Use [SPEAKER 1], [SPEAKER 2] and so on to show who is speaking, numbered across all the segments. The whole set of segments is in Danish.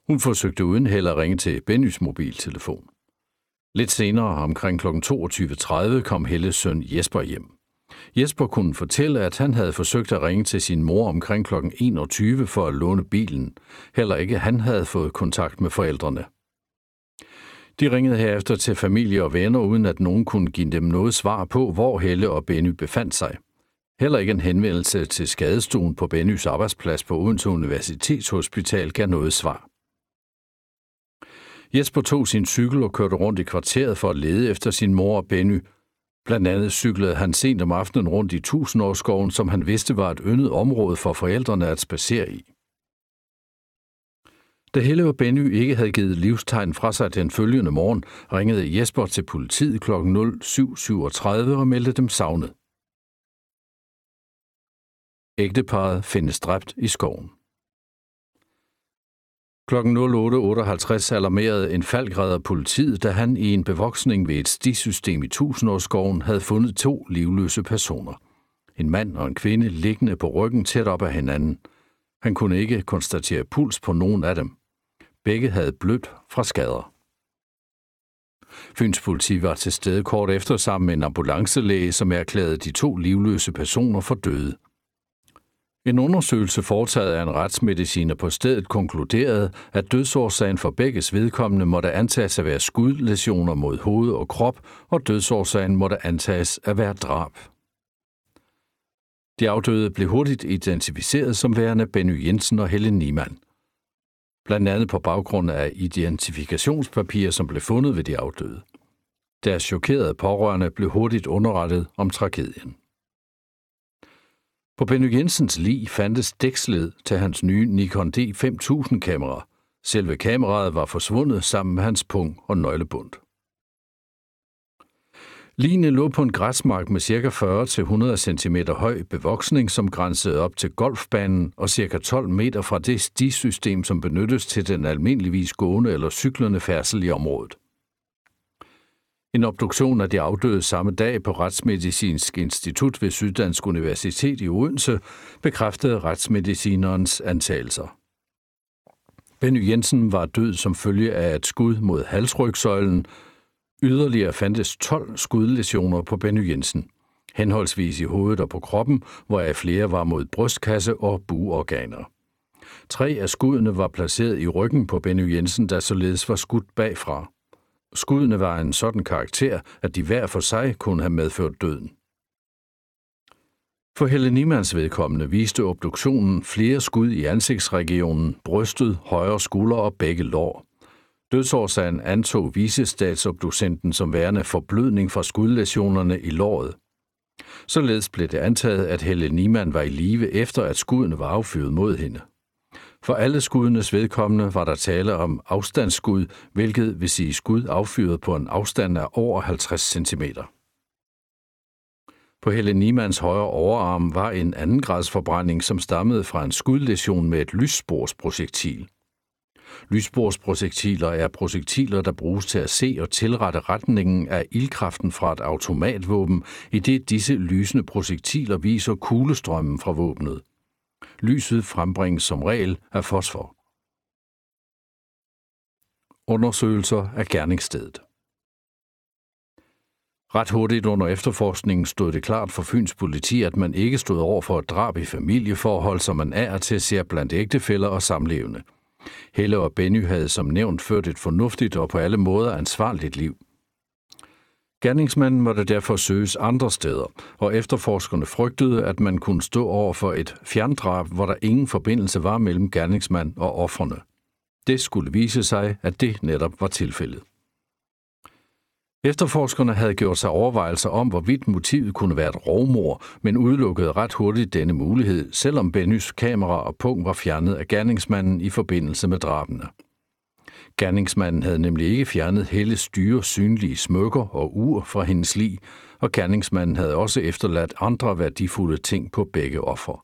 [SPEAKER 1] Hun forsøgte uden held at ringe til Bennys mobiltelefon. Lidt senere, omkring kl. 22.30, kom Helles søn Jesper hjem. Jesper kunne fortælle, at han havde forsøgt at ringe til sin mor omkring kl. 21 for at låne bilen. Heller ikke han havde fået kontakt med forældrene. De ringede herefter til familie og venner, uden at nogen kunne give dem noget svar på, hvor Helle og Benny befandt sig. Heller ikke en henvendelse til skadestuen på Bennys arbejdsplads på Odense Universitetshospital gav noget svar. Jesper tog sin cykel og kørte rundt i kvarteret for at lede efter sin mor og Benny. Blandt andet cyklede han sent om aftenen rundt i Tusindårsskoven, som han vidste var et yndet område for forældrene at spacere i. Da Helle og Benny ikke havde givet livstegn fra sig den følgende morgen, ringede Jesper til politiet kl. 07.37 og meldte dem savnet. Ægteparret findes dræbt i skoven. Kl. 08.58 alarmerede en falkredder politiet, da han i en bevoksning ved et stisystem i Tusindårsskoven havde fundet 2 livløse personer. En mand og en kvinde liggende på ryggen tæt op ad hinanden. Han kunne ikke konstatere puls på nogen af dem. Begge havde blødt fra skader. Fyns politi var til stede kort efter sammen med en ambulancelæge, som erklærede de 2 livløse personer for døde. En undersøgelse foretaget af en retsmediciner på stedet konkluderede, at dødsårsagen for begges vedkommende måtte antages at være skudlæsioner mod hoved og krop, og dødsårsagen måtte antages at være drab. De afdøde blev hurtigt identificeret som værende Benny Jensen og Helle Niemann. Blandt andet på baggrund af identifikationspapirer, som blev fundet ved de afdøde. Deres chokerede pårørende blev hurtigt underrettet om tragedien. På Benny Jensens lig fandtes dæksled til hans nye Nikon D5000-kamera. Selve kameraet var forsvundet sammen med hans pung og nøglebund. Ligene lå på en græsmark med ca. 40-100 cm høj bevoksning, som grænsede op til golfbanen og ca. 12 meter fra det stisystem, som benyttes til den almindeligvis gående eller cyklende færdsel i området. En obduktion af de afdøde samme dag på Retsmedicinsk Institut ved Syddansk Universitet i Odense bekræftede retsmedicinerens antagelser. Benny Jensen var død som følge af et skud mod halsrygsøjlen. Yderligere fandtes 12 skudlæsioner på Benny Jensen, henholdsvis i hovedet og på kroppen, hvoraf flere var mod brystkasse og buorganer. 3 af skuddene var placeret i ryggen på Benny Jensen, der således var skudt bagfra. Skuddene var af en sådan karakter, at de hver for sig kunne have medført døden. For Helle Niemanns vedkommende viste obduktionen flere skud i ansigtsregionen, brystet, højre skulder og begge lår. Dødsårsagen antog vicestatsobducenten som værende forblødning fra skudlæsionerne i låret. Således blev det antaget, at Helle Niemann var i live efter, at skuddene var affyret mod hende. For alle skuddenes vedkommende var der tale om afstandsskud, hvilket vil sige skud affyret på en afstand af over 50 cm. På Helle Niemanns højre overarm var en andengradsforbrænding, som stammede fra en skudlæsion med et lyssporsprojektil. Lyssporsprojektiler er projektiler, der bruges til at se og tilrette retningen af ildkraften fra et automatvåben, idet disse lysende projektiler viser kuglestrømmen fra våbnet. Lyset frembringes som regel af fosfor. Undersøgelser af gerningsstedet. Ret hurtigt under efterforskningen stod det klart for Fyns politi, at man ikke stod over for et drab i familieforhold, som man af og til ser blandt ægtefæller og samlevende. Helle og Benny havde som nævnt ført et fornuftigt og på alle måder ansvarligt liv. Gerningsmanden måtte derfor søges andre steder, og efterforskerne frygtede, at man kunne stå over for et fjerndrab, hvor der ingen forbindelse var mellem gerningsmand og ofrene. Det skulle vise sig, at det netop var tilfældet. Efterforskerne havde gjort sig overvejelser om, hvorvidt motivet kunne være et rovmord, men udelukkede ret hurtigt denne mulighed, selvom Bennys kamera og pung var fjernet af gerningsmanden i forbindelse med drabene. Gerningsmanden havde nemlig ikke fjernet Helles dyre synlige smykker og ur fra hendes lig, og gerningsmanden havde også efterladt andre værdifulde ting på begge ofre.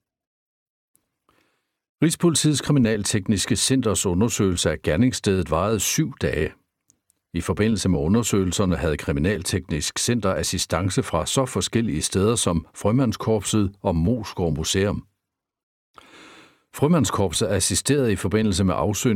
[SPEAKER 1] Rigspolitiets Kriminaltekniske Centers undersøgelse af gerningsstedet varede 7 dage. I forbindelse med undersøgelserne havde Kriminalteknisk Center assistance fra så forskellige steder som Frømandskorpset og Moesgaard Museum. Frømandskorpset assisterede i forbindelse med afsøgning